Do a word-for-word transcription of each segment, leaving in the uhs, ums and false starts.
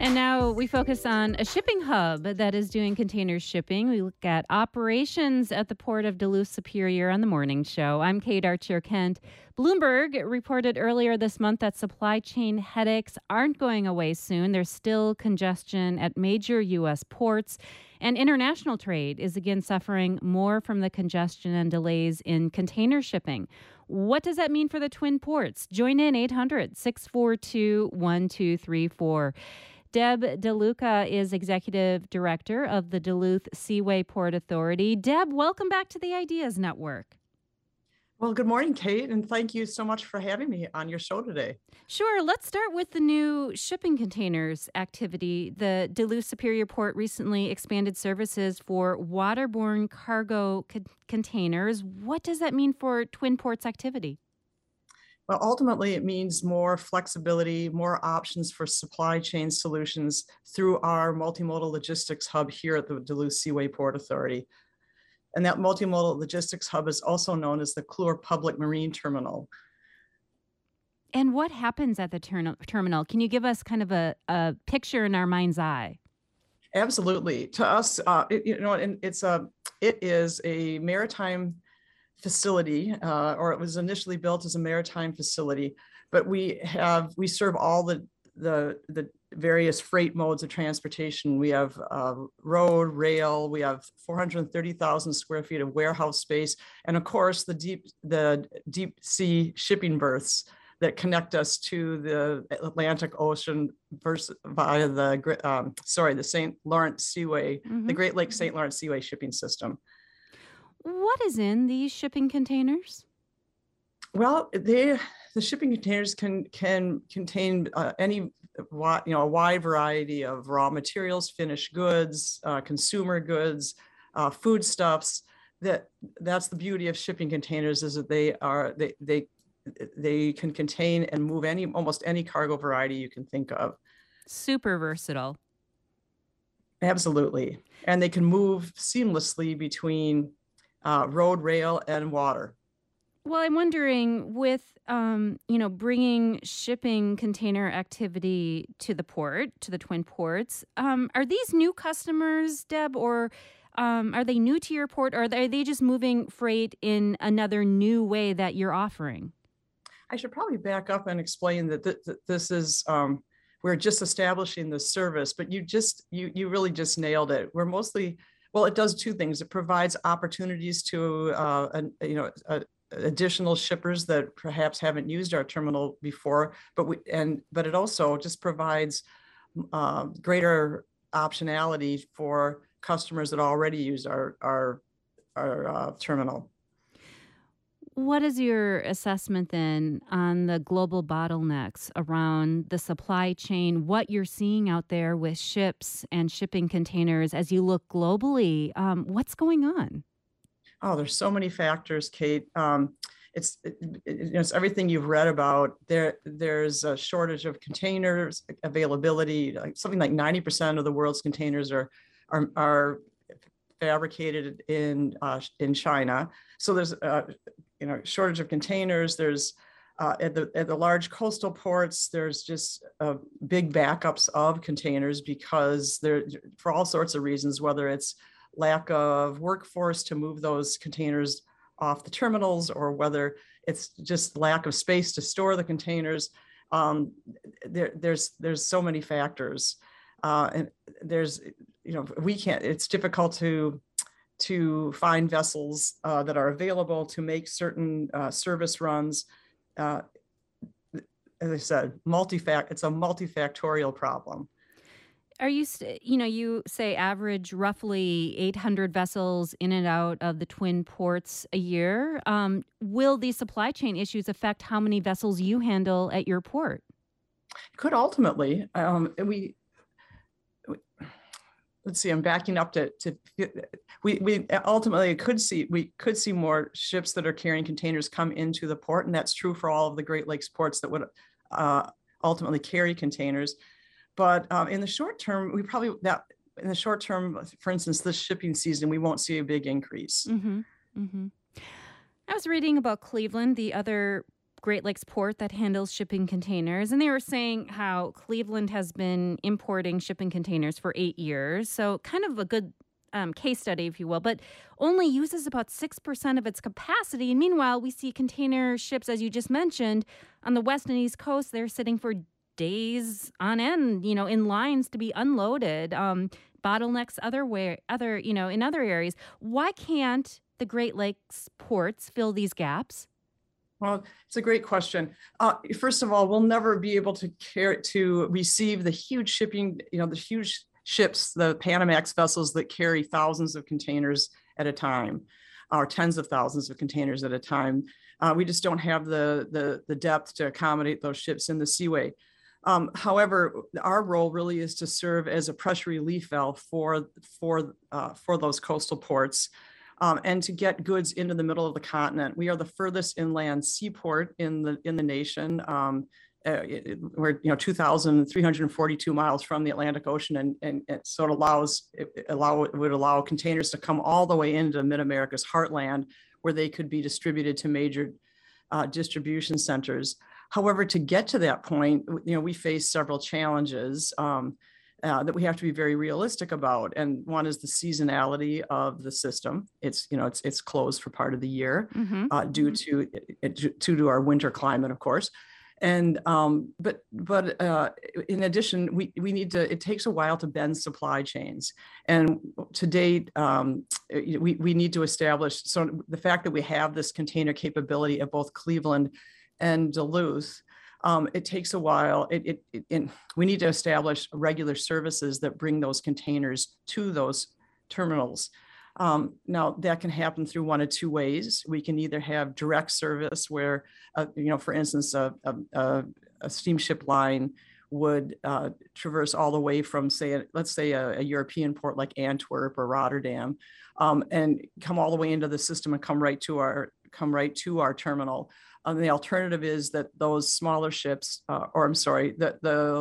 And now we focus on a shipping hub that is doing container shipping. We look at operations at the port of Duluth Superior on the morning show. I'm Kate Archer Kent. Bloomberg reported earlier this month that supply chain headaches aren't going away soon. There's still congestion at major U S ports, and international trade is again suffering more from the congestion and delays in container shipping. What does that mean for the Twin Ports? Join in eight hundred, six four two, one two three four. Deb DeLuca is Executive Director of the Duluth Seaway Port Authority. Deb, welcome back to the Ideas Network. Well, good morning, Kate, and thank you so much for having me on your show today. Sure. Let's start with the new shipping containers activity. The Duluth Superior Port recently expanded services for waterborne cargo co- containers. What does that mean for Twin Ports activity? Well, ultimately, it means more flexibility, more options for supply chain solutions through our multimodal logistics hub here at the Duluth Seaway Port Authority. And that multimodal logistics hub is also known as the Kluwer Public Marine Terminal. And what happens at the ter- terminal? Can you give us kind of a, a picture in our mind's eye? Absolutely. To us, uh, it, you know, and it's a it is a maritime facility, uh, or it was initially built as a maritime facility, but we have we serve all the the the various freight modes of transportation. We have uh, road, rail. We have four hundred thirty thousand square feet of warehouse space, and of course the deep the deep sea shipping berths that connect us to the Atlantic Ocean versus via the um, sorry the Saint Lawrence Seaway, Mm-hmm. the Great Lakes Saint Lawrence Seaway shipping system. What is in these shipping containers? Well, they the shipping containers can can contain uh, any you know a wide variety of raw materials, finished goods, uh, consumer goods, uh, foodstuffs. That that's the beauty of shipping containers, is that they are they they they can contain and move any almost any cargo variety you can think of. Super versatile. Absolutely, and they can move seamlessly between uh, road, rail, and water. Well, I'm wondering, with um, you know, bringing shipping container activity to the port, to the Twin Ports, um, are these new customers, Deb, or um, are they new to your port, or are they just moving freight in another new way that you're offering? I should probably back up and explain that th- th- this is um, we're just establishing the service, but you just you you really just nailed it. We're mostly well, it does two things. It provides opportunities to uh, an, you know. A, additional shippers that perhaps haven't used our terminal before, but we and but it also just provides uh, greater optionality for customers that already use our our our uh, terminal. What is your assessment then on the global bottlenecks around the supply chain, what you're seeing out there with ships and shipping containers as you look globally? Um, what's going on? Oh, there's so many factors, Kate. Um, it's, it, it, you know, it's everything you've read about. There, there's a shortage of containers availability. Like something like ninety percent of the world's containers are are, are fabricated in uh, in China. So there's a you know shortage of containers. There's uh, at the at the large coastal ports. There's just uh, big backups of containers because they're for all sorts of reasons, whether it's lack of workforce to move those containers off the terminals, or whether it's just lack of space to store the containers. Um, there, there's there's so many factors, uh, and there's you know we can't. It's difficult to to find vessels uh, that are available to make certain uh, service runs. Uh, as I said, multifac. It's a multifactorial problem. Are you, st- you know, you say average roughly eight hundred vessels in and out of the Twin Ports a year. Um, will these supply chain issues affect how many vessels you handle at your port? Could ultimately, um, we, we, let's see, I'm backing up to, to we, we ultimately could see, we could see more ships that are carrying containers come into the port. And that's true for all of the Great Lakes ports that would uh, ultimately carry containers. But um, in the short term, we probably that in the short term, for instance, this shipping season, we won't see a big increase. Mm-hmm. Mm-hmm. I was reading about Cleveland, the other Great Lakes port that handles shipping containers, and they were saying how Cleveland has been importing shipping containers for eight years. So kind of a good um, case study, if you will, but only uses about six percent of its capacity. And meanwhile, we see container ships, as you just mentioned, on the West and East Coast, they're sitting for days on end, you know, in lines to be unloaded. Um, bottlenecks other way, other, you know, in other areas. Why can't the Great Lakes ports fill these gaps? Well, it's a great question. Uh, first of all, we'll never be able to care to receive the huge shipping, you know, the huge ships, the Panamax vessels that carry thousands of containers at a time, or tens of thousands of containers at a time. Uh, we just don't have the, the, the depth to accommodate those ships in the seaway. Um, however, our role really is to serve as a pressure relief valve for, for, uh, for those coastal ports. Um, and to get goods into the middle of the continent. We are the furthest inland seaport in the in the nation. Um, uh, it, we're you know two thousand three hundred forty-two miles from the Atlantic Ocean, and and, and so it allows it allow it would allow containers to come all the way into Mid-America's heartland, where they could be distributed to major uh, distribution centers. However, to get to that point, you know, we face several challenges. Um, Uh, that we have to be very realistic about. And one is the seasonality of the system. It's, you know, it's it's closed for part of the year Mm-hmm. uh, due to due to our winter climate, of course. And um, but but uh, in addition, we we need to. It takes a while to bend supply chains. And to date, um, we we need to establish. So the fact that we have this container capability at both Cleveland and Duluth. Um, it takes a while. It, it, it, it, we need to establish regular services that bring those containers to those terminals. Um, now, that can happen through one of two ways. We can either have direct service where, uh, you know, for instance, a, a, a steamship line would uh, traverse all the way from, say, let's say a, a European port like Antwerp or Rotterdam, um, and come all the way into the system and come right to our come right to our terminal. Um, the alternative is that those smaller ships, uh, or I'm sorry, the,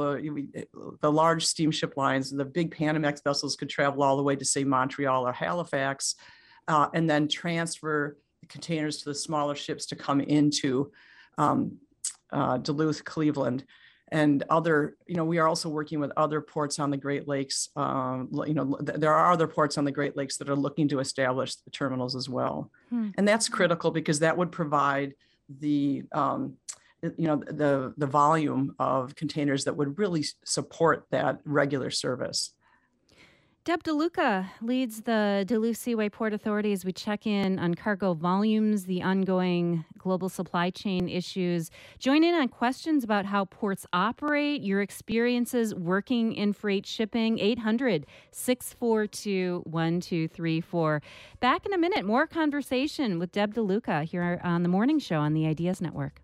the the large steamship lines, the big Panamax vessels could travel all the way to, say, Montreal or Halifax, uh, and then transfer the containers to the smaller ships to come into um, uh, Duluth, Cleveland, and other. You know, we are also working with other ports on the Great Lakes. Um, you know, th- there are other ports on the Great Lakes that are looking to establish the terminals as well, hmm. and that's critical because that would provide the um, you know the the volume of containers that would really support that regular service. Deb DeLuca leads the Duluth Seaway Port Authority as we check in on cargo volumes, the ongoing global supply chain issues. Join in on questions about how ports operate, your experiences working in freight shipping. eight hundred, six four two, one two three four. Back in a minute, more conversation with Deb DeLuca here on the Morning Show on the Ideas Network.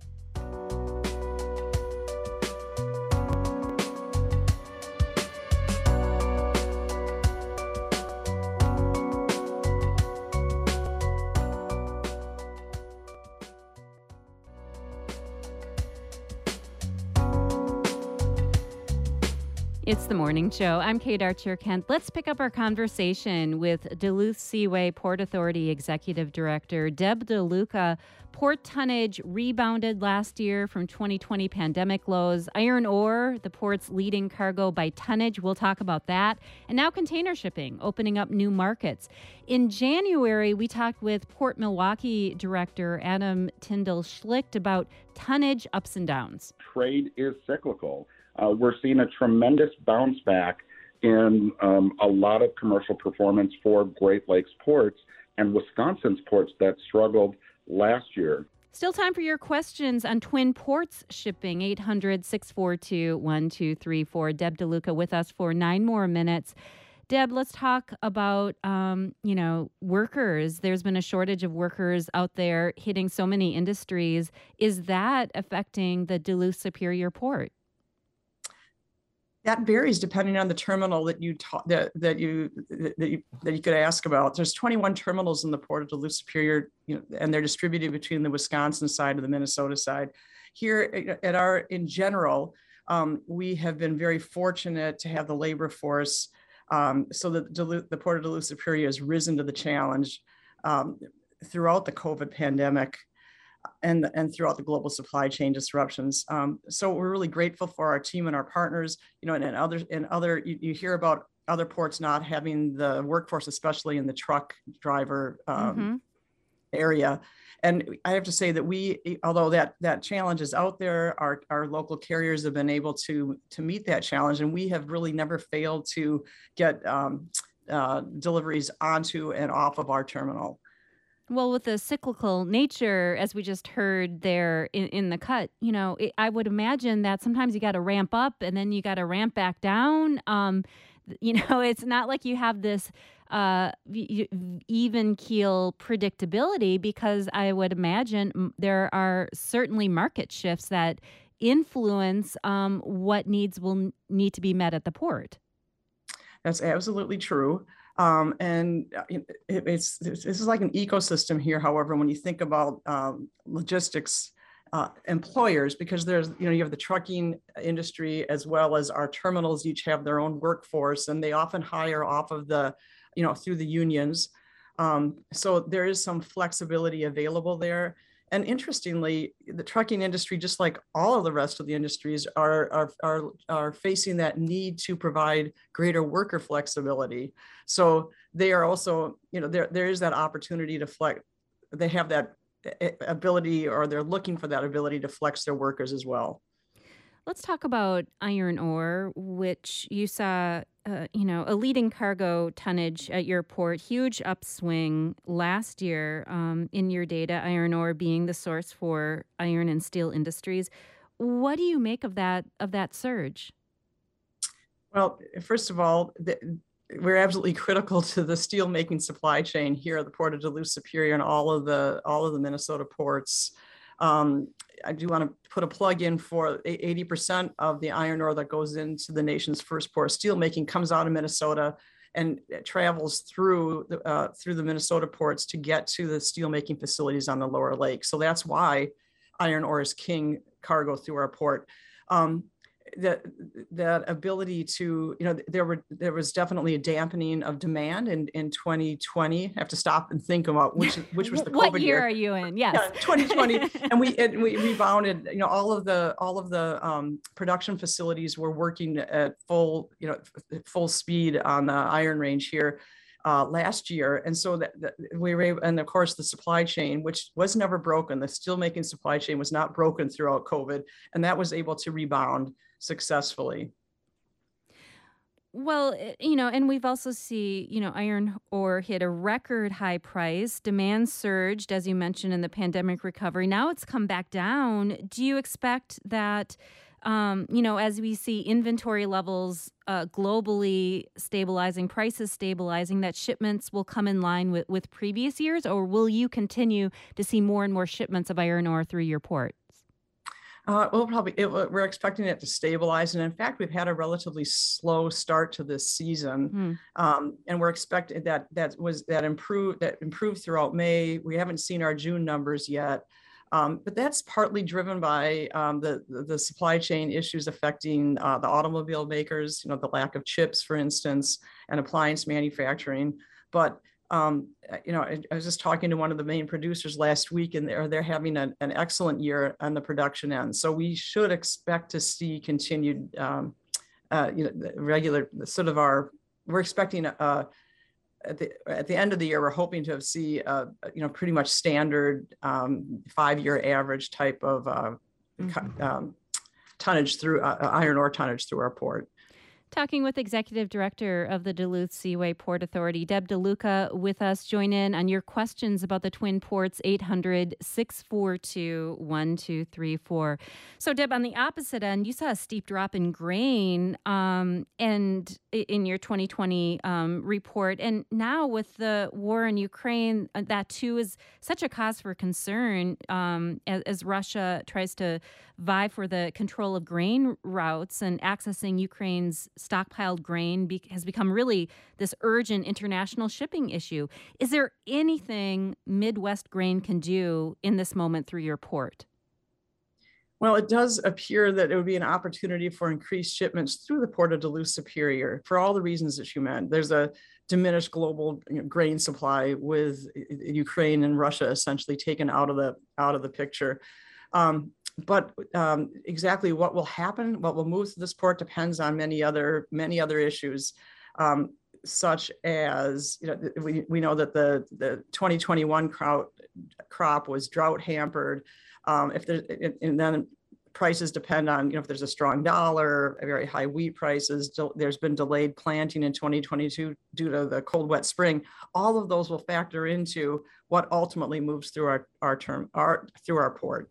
It's the Morning Show. I'm Kate Archer-Kent. Let's pick up our conversation with Duluth Seaway Port Authority Executive Director Deb DeLuca. Port tonnage rebounded last year from twenty twenty pandemic lows. Iron ore, the port's leading cargo by tonnage. We'll talk about that. And now container shipping, opening up new markets. In January, we talked with Port Milwaukee Director Adam Tyndall Schlicht about tonnage ups and downs. Trade is cyclical. Uh, we're seeing a tremendous bounce back in um, a lot of commercial performance for Great Lakes ports and Wisconsin's ports that struggled last year. Still time for your questions on Twin Ports shipping. eight hundred, six four two, one two three four. Deb DeLuca with us for nine more minutes. Deb, let's talk about, um, you know, workers. There's been a shortage of workers out there hitting so many industries. Is that affecting the Duluth Superior Port? That varies depending on the terminal that you ta- that that you that you that you could ask about. There's twenty-one terminals in the Port of Duluth Superior, you know, and they're distributed between the Wisconsin side and the Minnesota side. Here at our, in general, um, we have been very fortunate to have the labor force, um, so that Duluth, the Port of Duluth Superior has risen to the challenge um, throughout the COVID pandemic. and, and throughout the global supply chain disruptions. Um, so we're really grateful for our team and our partners, you know, and, and others and other, you, you hear about other ports not having the workforce, especially in the truck driver um, mm-hmm. area. And I have to say that we, although that that challenge is out there, our, our local carriers have been able to, to meet that challenge. And we have really never failed to get um, uh, deliveries onto and off of our terminal. Well, with the cyclical nature, as we just heard there in, in the cut, you know, it, I would imagine that sometimes you got to ramp up and then you got to ramp back down. Um, you know, it's not like you have this uh, even keel predictability, because I would imagine there are certainly market shifts that influence um, what needs will need to be met at the port. That's absolutely true. Um, and it, it's, this is like an ecosystem here. However, when you think about um, logistics uh, employers, because there's, you know, you have the trucking industry as well as our terminals each have their own workforce, and they often hire off of the, you know, through the unions. Um, so there is some flexibility available there. And interestingly, the trucking industry, just like all of the rest of the industries, are, are, are, are facing that need to provide greater worker flexibility. So they are also, you know, there, there is that opportunity to flex. They have that ability, or they're looking for that ability to flex their workers as well. Let's talk about iron ore, which you saw, uh, you know, a leading cargo tonnage at your port, huge upswing last year um, in your data, iron ore being the source for iron and steel industries. What do you make of that of that surge? Well, first of all, the, we're absolutely critical to the steelmaking supply chain here at the Port of Duluth Superior and all of the all of the Minnesota ports. Um, I do want to put a plug in for eighty percent of the iron ore that goes into the nation's first port of steelmaking comes out of Minnesota and travels through the, uh, through the Minnesota ports to get to the steelmaking facilities on the lower lake. So that's why iron ore is king cargo through our port. Um, that that ability to, you know, there were there was definitely a dampening of demand in in twenty twenty. I have to stop and think about which which was the what COVID year year. are you in? Yes, yeah, twenty twenty, and we and we rebounded. You know, all of the all of the um, production facilities were working at full, you know, full speed on the Iron Range here uh, last year, and so that, that we were able, and of course the supply chain, which was never broken, the steelmaking supply chain was not broken throughout COVID, and that was able to rebound successfully. Well, you know, and we've also see, you know, iron ore hit a record high price. Demand surged, as you mentioned, in the pandemic recovery. Now it's come back down. Do you expect that, um, you know, as we see inventory levels uh, globally stabilizing, prices stabilizing, that shipments will come in line with, with previous years? Or will you continue to see more and more shipments of iron ore through your port? Uh, we'll probably, it, we're expecting it to stabilize. And in fact, we've had a relatively slow start to this season. Mm. Um, and we're expecting that that was that improved, that improved throughout May. We haven't seen our June numbers yet. Um, but that's partly driven by um, the, the, the supply chain issues affecting uh, the automobile makers, you know, the lack of chips, for instance, and appliance manufacturing. But Um, you know, I, I was just talking to one of the main producers last week, and they're they're having an, an excellent year on the production end. So we should expect to see continued, um, uh, you know, regular sort of our. We're expecting uh, at the at the end of the year, we're hoping to see uh, you know, pretty much standard um, five-year average type of uh, mm-hmm. um, tonnage through uh, iron ore tonnage through our port. Talking with Executive Director of the Duluth Seaway Port Authority, Deb DeLuca, with us. Join in on your questions about the Twin Ports, eight hundred, six four two, one two three four. So, Deb, on the opposite end, you saw a steep drop in grain um, and in your twenty twenty um, report. And now with the war in Ukraine, that too is such a cause for concern um, as, as Russia tries to vie for the control of grain routes, and accessing Ukraine's stockpiled grain be- has become really this urgent international shipping issue. Is there anything Midwest Grain can do in this moment through your port? Well, it does appear that it would be an opportunity for increased shipments through the port of Duluth Superior for all the reasons that you meant. There's a diminished global you know, grain supply with Ukraine and Russia essentially taken out of the out of the picture. Um, but um, exactly what will happen, what will move through this port depends on many other many other issues, um, such as you know we, we know that the the twenty twenty-one crop crop was drought hampered. Um, if there, and then prices depend on, you know, if there's a strong dollar, very high wheat prices, there's been delayed planting in twenty twenty-two due to the cold, wet spring. All of those will factor into what ultimately moves through our, our term, our, through our port.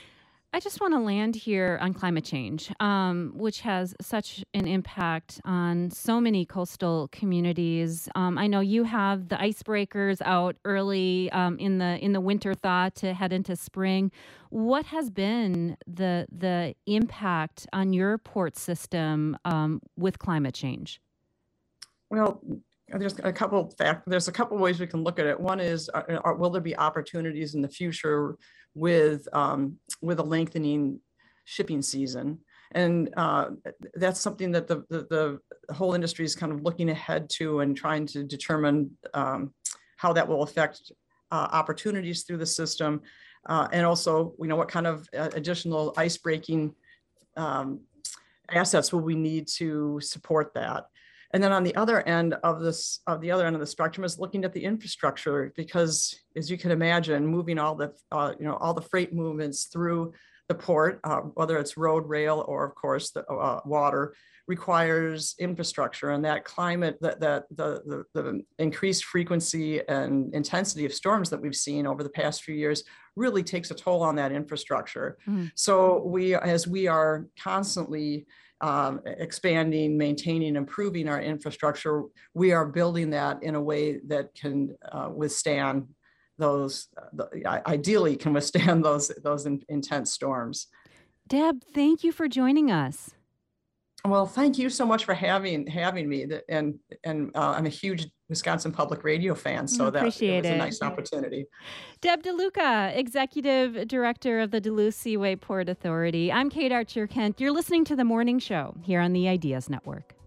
I just want to land here on climate change, um, which has such an impact on so many coastal communities. Um, I know you have the icebreakers out early um, in the in the winter thaw to head into spring. What has been the the impact on your port system um, with climate change? Well, there's a couple fact. There's a couple ways we can look at it. One is, uh, are, will there be opportunities in the future with um, with a lengthening shipping season? And uh, that's something that the, the the whole industry is kind of looking ahead to and trying to determine um, how that will affect uh, opportunities through the system, uh, and also, you know, what kind of uh, additional ice breaking um, assets will we need to support that. And then on the other end of this, of the other end of the spectrum is looking at the infrastructure, because as you can imagine, moving all the, uh, you know, all the freight movements through the port, uh, whether it's road, rail, or of course the uh, water, requires infrastructure. And that climate, that that the, the the increased frequency and intensity of storms that we've seen over the past few years really takes a toll on that infrastructure. Mm. So we, as we are constantly Um, expanding, maintaining, improving our infrastructure, we are building that in a way that can uh, withstand those, uh, the, ideally can withstand those, those in, intense storms. Deb, thank you for joining us. Well, thank you so much for having having me. And and uh, I'm a huge Wisconsin Public Radio fan, so that it was a nice opportunity. Deb DeLuca, Executive Director of the Duluth Seaway Port Authority. I'm Kate Archer Kent. You're listening to The Morning Show here on the Ideas Network.